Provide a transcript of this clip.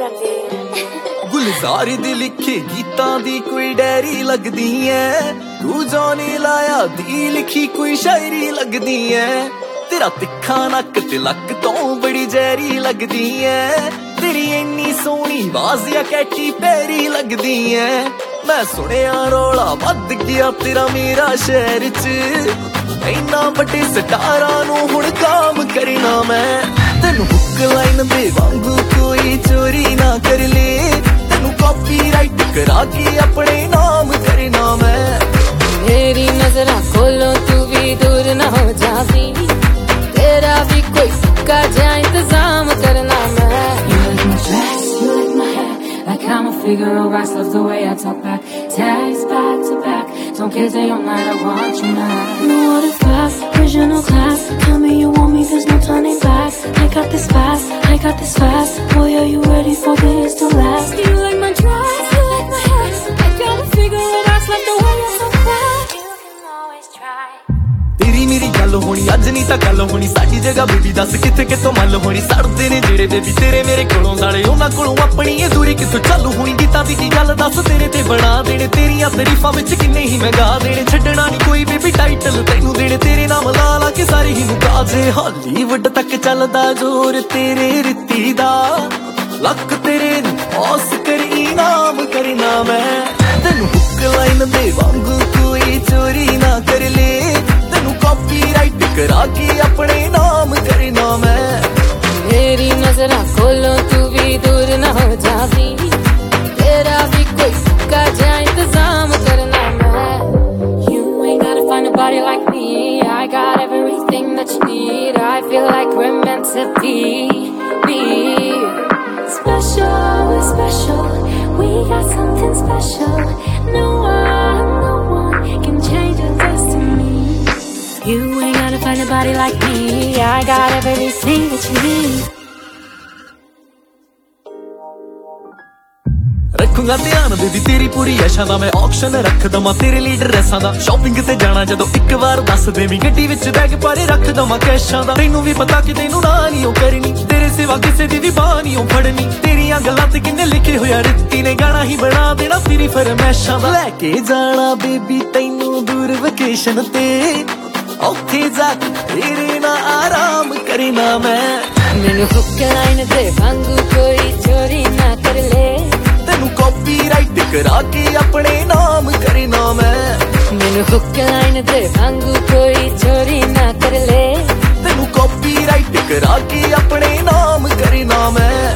गुलजार दी लिखे गीतां दी कोई डायरी लगदी है, तू जो ने लाया दी लिखी कोई शायरी लगदी है। तेरा तिखा नक ते लक तो बड़ी जहरी लगदी है, तेरी इन्नी सोहनी आवाज़ या कैटी पैरी लगदी है। मैं सुनिया रौला वध गया तेरा मेरा शहर च, इन्ना बड़े स्टारां नूं हुण काम करना मैं। तेनू हुक लाइन दे वांगू कोई चोरी ना कर ले, तेनू कॉपीराइट करा के अपने नाम करना मैं। मेरी नजरा खोलो तू भी दूर ना हो जावी, तेरा भी कोई का जा इंतजाम करना मैं। You like my dress, you like my hair, like I'm a figure of wax, love the way I talk back, text back to back, don't care day or night, I want you now. No other class, original class, tell me you want me, there's no turning back. I got this fast, I got this fast, boy are you ready for this to last? You like my dress, you like my hair, like I'm a figure of wax, love the way I talk back, you can always try. तेरी मेरी गल होनी अज नहीं तां गल होनी, साडी जगह baby दस किथे कितों मल होनी। सड़दे ने जेड़े बेबी तेरे मेरे कोलों साले, उन्हां कोलों अपनी ये दूरी कितों चालू होनी। गीतां दी की गल दस तेरे ते बना देने, तेरियां तरीफां विच किन्ने ही मैं गा देने। छड्डना नहीं कोई बेबी टाइटल तैनू देने, तेरे नाम ला ला के सारे ही मुका जे। हॉलीवुड तक चलदा जोर तेरे रित्ती दा, लक तेरे नूं ऑस्कर इनाम करना मैं। तेनू हुक लाइन दे वांगू कोई चोरी ना कर ले, कॉपीराइट करा के अपने नाम करना मैं। मेरी नजरा खोलो तू भी दूर ना हो जावी, तेरा भी कोई का जा इंतजाम करना मैं। You ain't gotta find nobody like me, I got everything that you need, I feel like we're meant to be. Special, we're special, we got something special, no one can change our destiny. You ain't gotta find nobody like me, I got everything that you need. रखूंगा ध्यान baby तेरी पूरी आशा दा, मैं option रख दवां तेरे ली ड्रेसां दा। Shopping ते जाना जदों एक बार दस देवीं, गड्डी विच बैग पारे रख दवां कैशां दा। तैनू भी पता कि तैनू ना नहीं ओ करनी, तेरे सिवा किसे दी भी बाह नहीं ओ फड़नी। तेरियां गल्लां ते किन्ने लिखे होया रित्ती ने, गाना ही बना देना तेरी फरमैशां दा। लैके जाना बेबी तैनू दूर वेकेशन ते, औखे जाके तेरे ना आराम करना मैं। मैनू हुक लाइन दे वांगू कोई चोरी ना कर ले, तेनू कॉपीराइट करा के अपने नाम करना मैं। मैनू हुक लाइन दे वांगू कोई चोरी ना कर ले, तेनू कॉपीराइट करा के अपने नाम करना मैं।